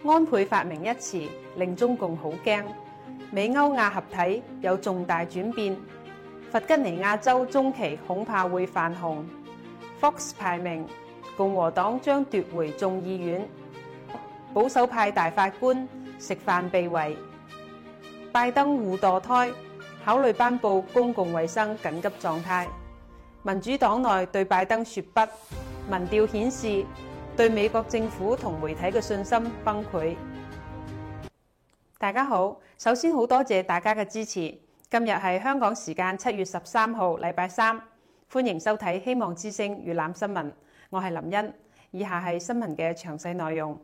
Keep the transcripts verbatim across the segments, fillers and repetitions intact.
安倍發明一詞令中共好驚，美歐亞合體有重大轉變，弗吉尼亞州中期恐怕會泛紅。Fox 排名，共和黨將奪回眾議院。保守派大法官食飯被圍。拜登護墮胎，考慮頒布公共衛生緊急狀態。民主黨內對拜登說不，民調顯示對美國政府同媒體嘅信心崩潰。大家好，首先好多謝大家嘅支持。今日係香港時間七月十三號，禮拜三，歡迎收睇《希望之聲》粵覽新聞。我係林茵，以下係新聞嘅詳細內容。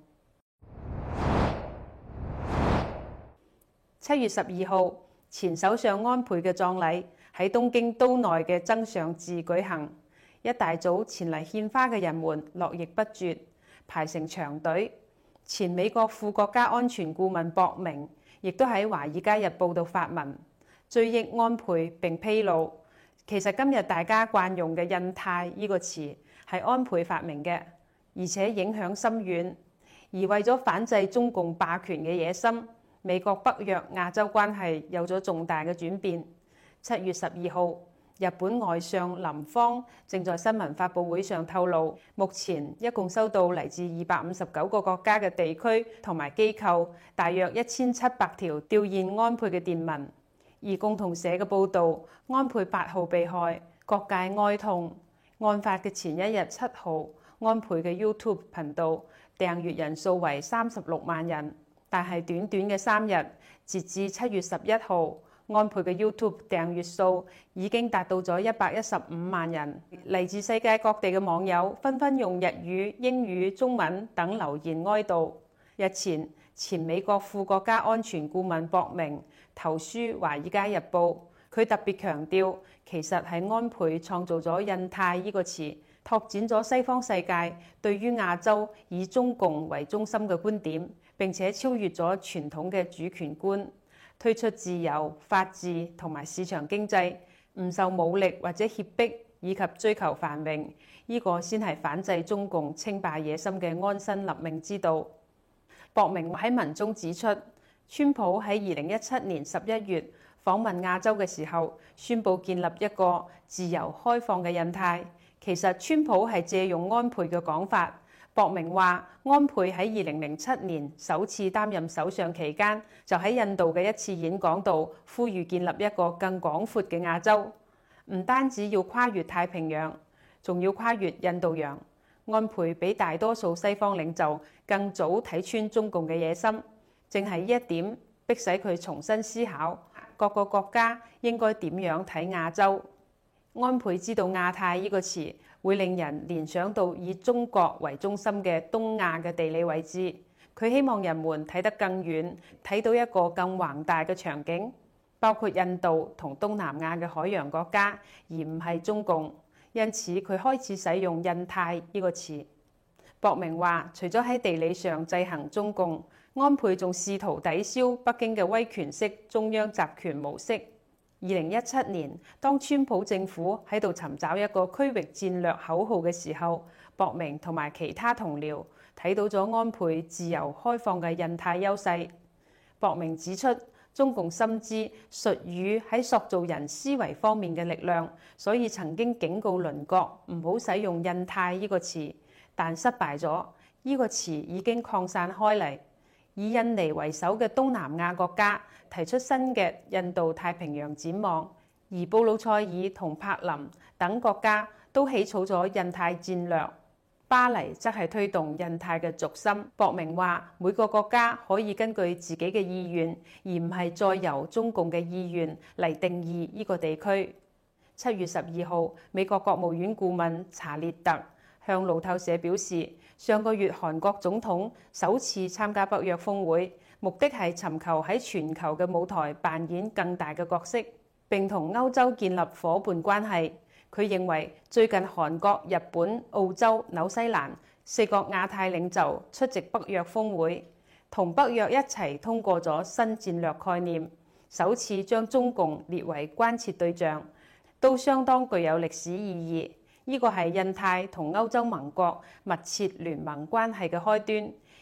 七月十二號，前首相安倍嘅葬禮喺東京都內嘅增上寺舉行。一大早前嚟獻花嘅人們絡繹不絕，排成長隊。前美國副國家安全顧問博明亦都喺《華爾街日報》度發文追憶安倍，並披露其實今日大家慣用嘅印太呢個詞係安倍發明嘅，而且影響深遠。而為咗反制中共霸權嘅野心，美國北約亞洲關係有咗重大嘅轉變。七月十二號，日本外相林芳正在新聞發佈會上透露，目前一共收到嚟自二百五十九個國家嘅地區同埋機構，大約一千七百條弔唁安倍嘅電文。而共同社嘅報導，安倍八號被害，各界哀痛。案發嘅前一日七號，安倍嘅 YouTube 頻道訂閱人數為三十六萬人，但係短短嘅三日，截至七月十一號，安倍嘅 YouTube 訂閱數已經達到咗一百一十五萬人。嚟自世界各地嘅網友紛紛用日語、英語、中文等留言哀悼。日前，前美國副國家安全顧問博明投書《華爾街日報》，佢特別強調，其實係安倍創造咗印太呢個詞，拓展咗西方世界對於亞洲以中共為中心嘅觀點，並且超越咗傳統嘅主權觀，推出自由、法治同埋市場經濟，唔受武力或者脅迫，以及追求繁榮，呢個先係反制中共稱霸野心嘅安身立命之道。博明喺文中指出，川普喺二零一七年十一月訪問亞洲嘅時候，宣布建立一個自由開放嘅印太。其實川普係借用安倍嘅講法。博明話，安倍喺二零零七年首次擔任首相期間，就喺印度嘅一次演講度呼籲建立一個更廣闊嘅亞洲，唔單止要跨越太平洋，仲要跨越印度洋。安倍比大多數西方領袖更早睇穿中共嘅野心，正係呢一點迫使佢重新思考各個國家應該點樣睇亞洲。安倍知道亞太呢個詞會令人聯想到以中國為中心嘅東亞嘅地理位置，佢希望人們睇得更遠，睇到一個更宏大嘅場景，包括印度同東南亞嘅海洋國家，而唔係中共。因此佢開始使用印太呢個詞。博明話，除咗喺地理上制衡中共，安倍仲試圖抵消北京嘅威權式中央集權模式。二零一七年，當川普政府喺度尋找一個區域戰略口號嘅時候，博明同埋其他同僚睇到咗安倍自由開放嘅印太優勢。博明指出，中共深知術語喺塑造人思維方面嘅力量，所以曾經警告鄰國唔好使用印太呢個詞，但失敗咗。呢個詞已經擴散開嚟，以印尼為首嘅東南亞國家提出新嘅印度太平洋展望，而布魯塞爾同柏林等國家都起草咗印太戰略。巴黎則係推動印太嘅軸心。博明話，每個國家可以根據自己嘅意願，而唔係再由中共嘅意願嚟定義呢個地區。七月十二號，美國國務院顧問查列特向路透社表示，上個月韓國總統首次參加北約峰會，目的係尋求喺全球嘅舞台扮演更大嘅角色，並同歐洲建立夥伴關係。佢認為最近韓國、日本、澳洲、紐西蘭四個亞太領袖出席北約峰會，同北約一齊通過咗新戰略概念，首次將中共列為關切對象，都相當具有歷史意義。呢個係印太同歐洲盟國密切聯盟關係嘅開端，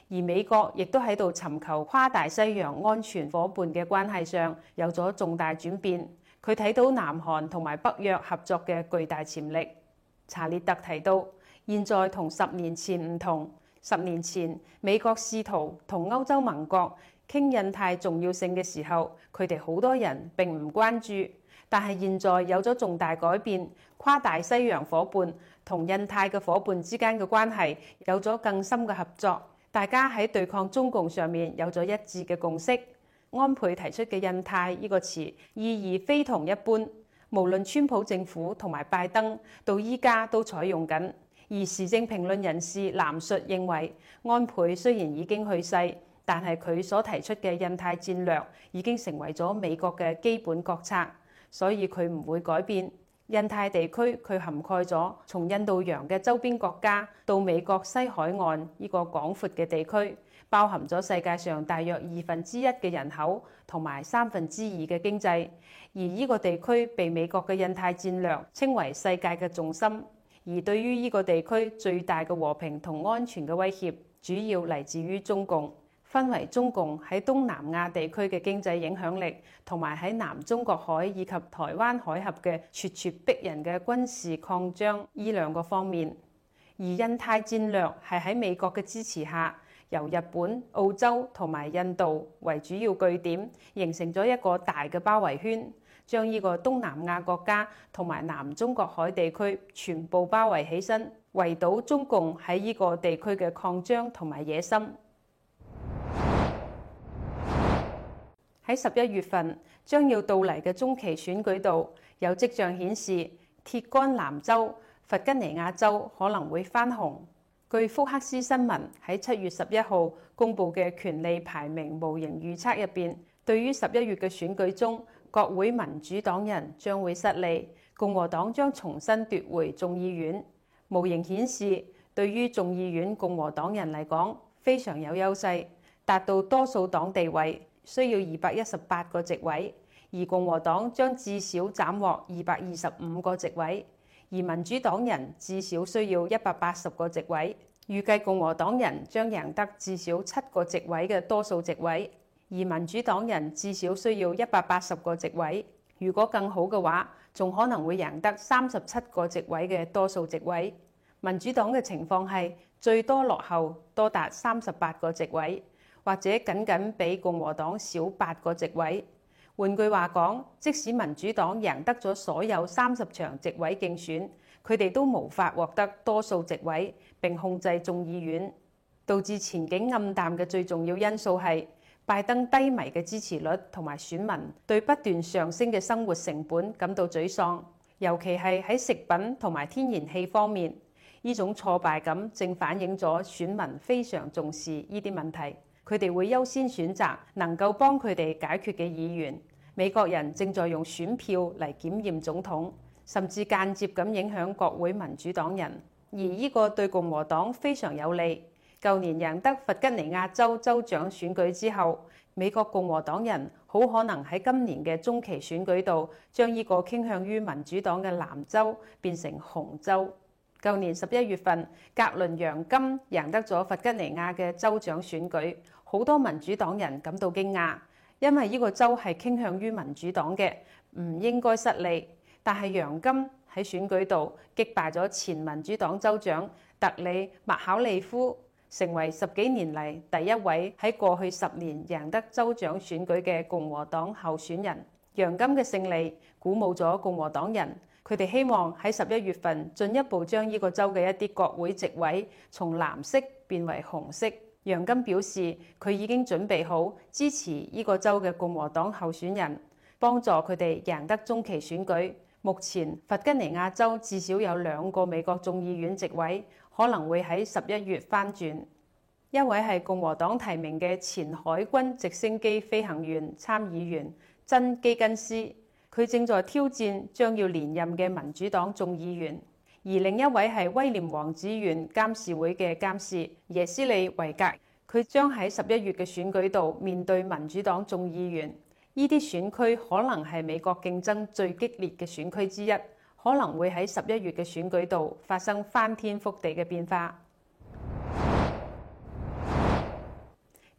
而美國亦都喺度尋求跨大西洋安全夥伴嘅關係上有咗重大轉變。佢睇到南韓同埋北約合作嘅巨大潛力。查列特提到，現在同十年前唔同。十年前，美國試圖同歐洲盟國傾印太重要性嘅時候，佢哋好多人並唔關注。但係現在有咗重大改變，跨大西洋夥伴同印太嘅夥伴之間嘅關係有咗更深嘅合作，大家喺對抗中共上面有咗一致嘅共識。安倍提出嘅印太呢個詞意義非同一般，無論川普政府同埋拜登到依家都採用緊。而時政評論人士藍述認為，安倍雖然已經去世，但係佢所提出嘅印太戰略已經成為咗美國嘅基本國策，所以佢唔會改變。印太地區佢涵蓋咗從印度洋嘅周邊國家到美國西海岸呢個廣闊嘅地區，包含咗世界上大約二分之一嘅人口同埋三分之二嘅經濟。而呢個地區被美國嘅印太戰略稱為世界嘅重心。而對於呢個地區最大嘅和平同安全嘅威脅，主要嚟自於中共。分為中共喺東南亞地區嘅經濟影響力，同埋喺南中國海以及台灣海峽嘅咄咄逼人嘅軍事擴張呢兩個方面。而印太戰略係喺美國嘅支持下，由日本、澳洲同埋印度為主要據點，形成咗一個大嘅包圍圈，將呢個東南亞國家同埋南中國海地區全部包圍起身，圍堵中共喺呢個地區嘅擴張同埋野心。喺十一月份將要到嚟嘅中期選舉度，有跡象顯示鐵桿南州弗吉尼亞州可能會翻紅。據福克斯新聞喺七月十一號公佈嘅權力排名模型預測入邊，對於十一月嘅選舉中，國會民主黨人將會失利，共和黨將重新奪回眾議院。模型顯示，對於眾議院共和黨人嚟講非常有優勢，達到多數黨地位。需要二百一十八個席位，而共和黨將至少斬獲二百二十五個席位，而民主黨人至少需要一百八十個席位。預計共和黨人將贏得至少七個席位嘅多數席位，而民主黨人至少需要一百八十個席位。如果更好嘅話，仲可能會贏得三十七個席位嘅多數席位。民主黨嘅情況係最多落後多達三十八個席位，或者僅僅比共和黨少八個席位。換句話講，即使民主黨贏得咗所有三十場席位競選，佢哋都無法獲得多數席位並控制眾議院。導致前景暗淡嘅最重要因素係拜登低迷嘅支持率同埋選民對不斷上升嘅生活成本感到沮喪，尤其係喺食品同埋天然氣方面。呢種挫敗感正反映咗選民非常重視呢啲問題。佢哋會優先選擇能夠幫佢哋解決嘅議員。美國人正在用選票嚟檢驗總統，甚至間接咁影響國會民主黨人，而呢個對共和黨非常有利。舊年贏得弗吉尼亞州州長選舉之後，美國共和黨人好可能喺今年嘅中期選舉度將呢個傾向於民主黨嘅藍州變成紅州。舊年十一月份，格倫楊金贏得咗弗吉尼亞嘅州長選舉，好多民主黨人感到驚訝，因為呢個州係傾向於民主黨嘅，唔應該失利。但係楊金喺選舉度擊敗咗前民主黨州長特里麥考利夫，成為十幾年嚟第一位喺過去十年贏得州長選舉嘅共和黨候選人。楊金嘅勝利鼓舞咗共和黨人。佢哋希望喺十一月份進一步將呢個州嘅一啲國會席位從藍色變為紅色。楊金表示，佢已經準備好支持呢個州嘅共和黨候選人，幫助佢哋贏得中期選舉。目前弗吉尼亞州至少有兩個美國眾議院席位可能會喺十一月翻轉。一位係共和黨提名嘅前海軍直升機飛行員參議員珍基根斯。佢正在挑戰將要連任嘅民主黨眾議員，而另一位係威廉王子縣監事會嘅監事耶斯利維格，佢將喺十一月嘅選舉度面對民主黨眾議員。呢啲選區可能係美國競爭最激烈嘅選區之一，可能會喺十一月嘅選舉度發生翻天覆地嘅變化。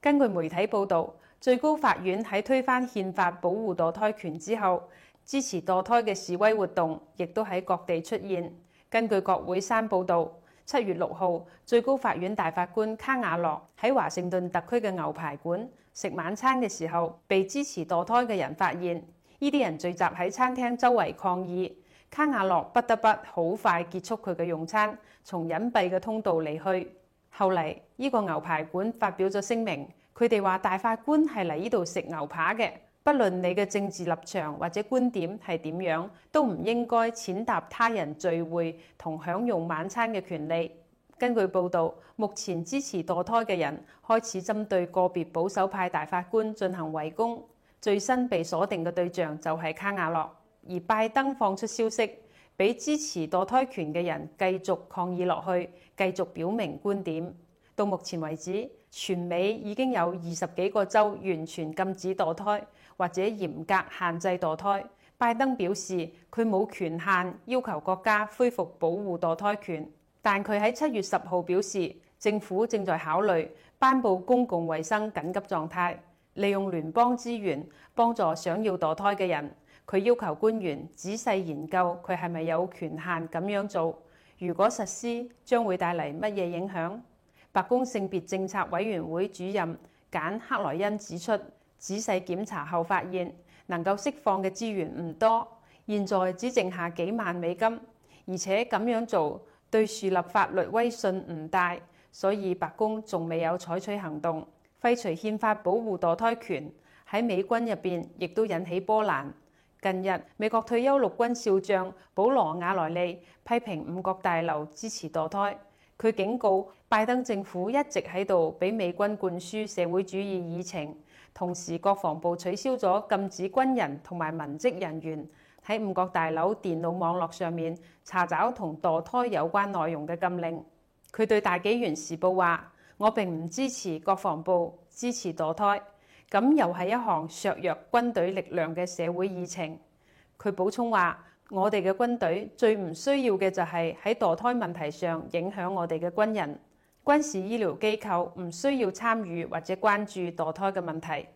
根據媒體報導，最高法院喺推翻憲法保護墮胎權之後，支持墮胎嘅示威活動亦都喺各地出現。根據國會山報導，七月六號，最高法院大法官卡瓦諾喺華盛頓特區嘅牛排館食晚餐嘅時候，被支持墮胎嘅人發現，呢啲人聚集喺餐廳周圍抗議。卡瓦諾不得不好快結束佢嘅用餐，從隱蔽嘅通道離去。後嚟，呢個牛排館發表咗聲明，佢哋話大法官係嚟呢度食牛扒嘅，不論你嘅政治立場或者觀點係點樣，都唔應該踐踏他人聚會同享用晚餐嘅權利。根據報導，目前支持墮胎嘅人開始針對個別保守派大法官進行圍攻，最新被鎖定嘅對象就係卡瓦諾。而拜登放出消息，俾支持墮胎權嘅人繼續抗議落去，繼續表明觀點。到目前為止，全美已經有二十幾個州完全禁止墮胎，或者嚴格限制墮胎。拜登表示佢冇權限要求國家恢復保護墮胎權，但佢喺七月十號表示，政府正在考慮頒布公共衛生緊急狀態，利用聯邦資源幫助想要墮胎嘅人。佢要求官員仔細研究佢係咪有權限咁樣做，如果實施將會帶嚟乜嘢影響。白宮性別政策委員會主任簡克萊恩指出，仔細檢查後發現能夠釋放嘅資源唔多，現在只剩下幾萬美金，而且咁樣做對樹立法律威信唔大，所以白宮仲未有採取行動。廢除憲法保護墮胎權喺美軍入邊亦都引起波瀾。近日，美國退休陸軍少將保羅·瓦萊利批評五角大樓支持墮胎。佢警告拜登政府一直喺度俾美軍灌輸社會主義議程，同時國防部取消咗禁止軍人同埋文職人員喺五角大樓電腦網絡上面查找同墮胎有關內容嘅禁令。佢對大紀元時報話：我並唔支持國防部支持墮胎。咁又係一項削弱軍隊力量嘅社會議程。佢補充話：我哋嘅軍隊最唔需要嘅就係喺墮胎問題上影響我哋嘅軍人。軍事醫療機構唔需要參與或者關注墮胎嘅問題。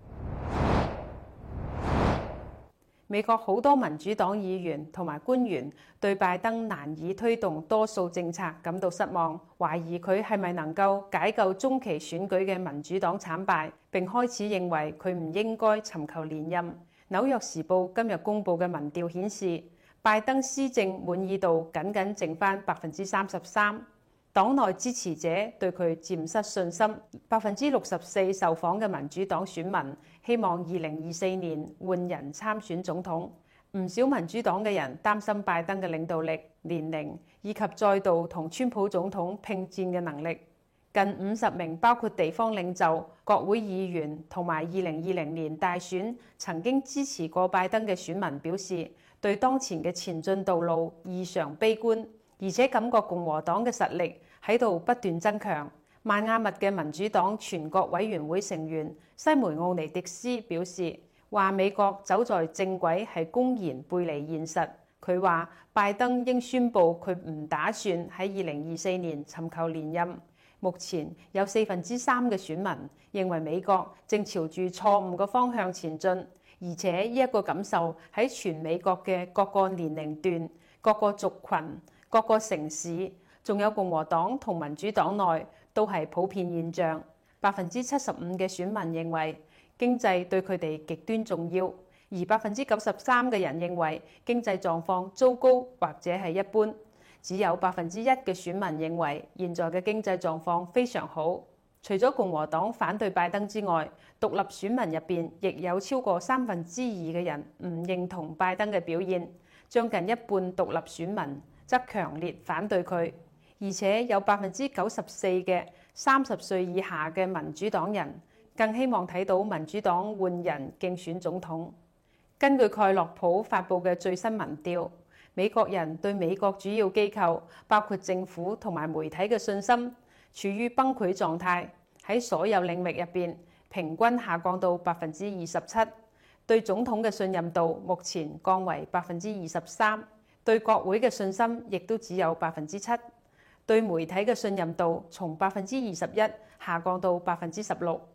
美國好多民主黨議員同埋官員對拜登難以推動多數政策感到失望，懷疑佢係咪能夠解救中期選舉嘅民主黨慘敗，並開始認為佢唔應該尋求連任。紐約時報今日公佈嘅民調顯示，拜登施政滿意度僅僅剩返百分之三十三，黨內支持者對佢漸失信心。百分之六十四受訪嘅民主黨選民希望二零二四年換人參選總統。唔少民主黨嘅人擔心拜登嘅領導力、年齡以及再度同川普總統拼戰嘅能力。近五十名包括地方領袖、國會議員同埋二零二零年大選曾經支持過拜登嘅選民表示，對當前嘅前進道路異常悲觀，而且感覺共和黨嘅實力喺度不斷增強。邁阿密嘅民主黨全國委員會成員西梅奧尼迪斯表示，話美國走在正軌係公然背離現實。佢話拜登應宣布佢唔打算喺二零二四年尋求連任。目前有四分之三嘅選民認為美國正朝住錯誤嘅方向前進，而且呢一個感受喺全美國嘅各個年齡段、各個族群、各個城市，仲有共和黨同民主黨內都係普遍現象。百分之七十五嘅選民認為經濟對佢哋極端重要，而百分之九十三嘅人認為經濟狀況糟糕或者係一般。只有百分之一嘅選民認為現在嘅經濟狀況非常好。除咗共和黨反對拜登之外，獨立選民入邊亦有超過三分之二嘅人唔認同拜登嘅表現，將近一半獨立選民則強烈反對佢，而且有百分之九十四嘅三十歲以下嘅民主黨人更希望睇到民主黨換人競選總統。根據蓋洛普發布嘅最新民調，美國人對美國主要機構，包括政府同埋媒體嘅信心處於崩潰狀態，喺所有領域入邊平均下降到百分之二十七。對總統嘅信任度目前降為百分之二十三，對國會嘅信心亦都只有百分之七。對媒體嘅信任度從百分之二十一下降到百分之十六。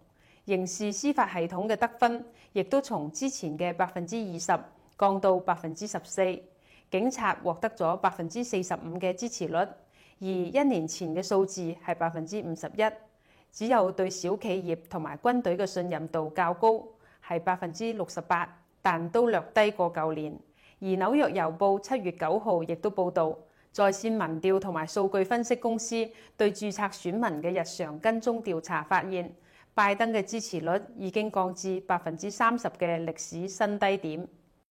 刑事司法系統嘅得分亦都從之前嘅百分之二十降到百分之十四，警察獲得咗百分之四十五嘅支持率，而一年前嘅數字係百分之五十一。只有對小企業同埋軍隊嘅信任度較高，係百分之六十八，但都略低過舊年。而紐約郵報七月九號亦都報導，在線民調同埋數據分析公司對註冊選民嘅日常跟蹤調查發現，拜登嘅支持率已經降至百分之三十嘅歷史新低點。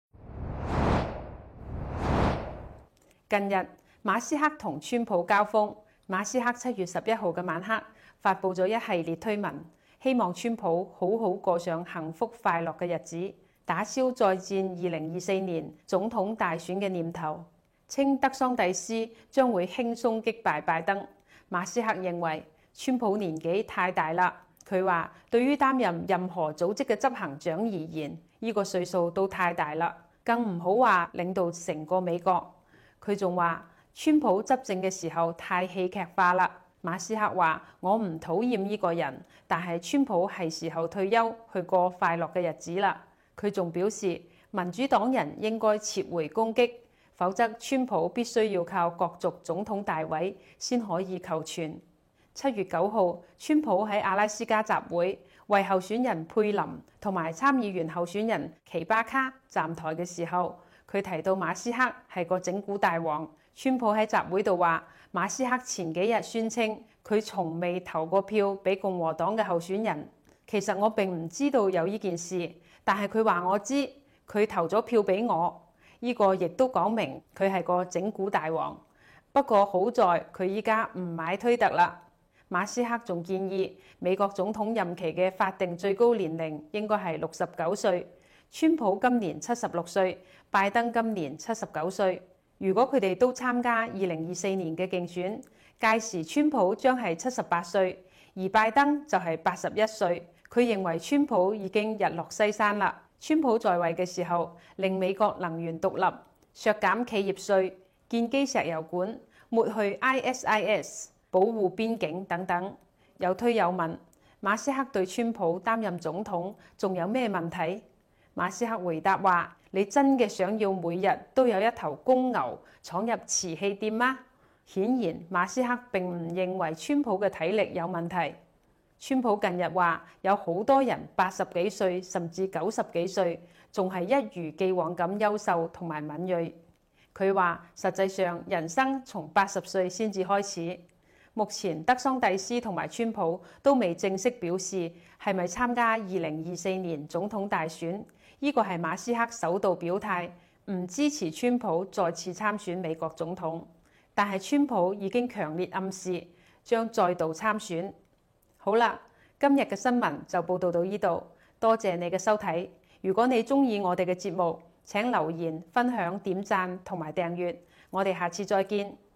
近日，馬斯克同川普交鋒。馬斯克七月十一號嘅晚黑發布咗一系列推文，希望川普好好過上幸福快樂嘅日子，打消再戰二零二四年總統大選嘅念頭，稱德桑蒂斯將會輕鬆擊敗拜登。馬斯克認為川普年紀太大啦，佢話對於擔任任何組織嘅執行長而言，呢個歲數都太大啦，更唔好話領導成個美國。佢仲話川普執政嘅時候太戲劇化啦。馬斯克話：我唔討厭呢個人，但係川普係時候退休去過快樂嘅日子啦。佢仲表示民主黨人應該撤回攻擊，否則川普必須要靠角逐總統大位先可以求存。七月九號，川普喺阿拉斯加集會，為候選人佩林同埋參議員候選人奇巴卡站台嘅時候，佢提到馬斯克係個整蠱大王。川普喺集會度話，馬斯克前幾日宣稱佢從未投過票俾共和黨嘅候選人。其實我並唔知道有呢件事，但係佢話我知，佢投咗票俾我。呢個亦都講明佢係個整蠱大王。不過好在佢依家唔買推特啦。馬斯克仲建議美國總統任期嘅法定最高年齡應該係六十九歲。川普今年七十六歲，拜登今年七十九歲。如果佢哋都參加二零二四年嘅競選，屆時川普將係七十八歲，而拜登就係八十一歲。佢認為川普已經日落西山啦。川普在位嘅時候，令美國能源獨立，削減企業稅，建基石油管，抹去 I S I S， 保護邊境等等。有推有問，馬斯克對川普擔任總統仲有咩問題？馬斯克回答話：你真嘅想要每日都有一頭公牛闖入瓷器店嗎？顯然馬斯克並唔認為川普嘅體力有問題。川普近日話有好多人八十幾歲甚至九十幾歲仲係一如既往咁優秀同埋敏銳。佢話實際上人生從八十歲先至開始。目前德桑蒂斯同埋川普都未正式表示係咪參加二零二四年總統大選。呢個係馬斯克首度表態，唔支持川普再次參選美國總統。但係川普已經強烈暗示將再度參選。好啦，今日嘅新聞就報道到呢度，多謝你嘅收睇。如果你鍾意我哋嘅節目，請留言、分享、點讚同埋訂閱。我哋下次再見。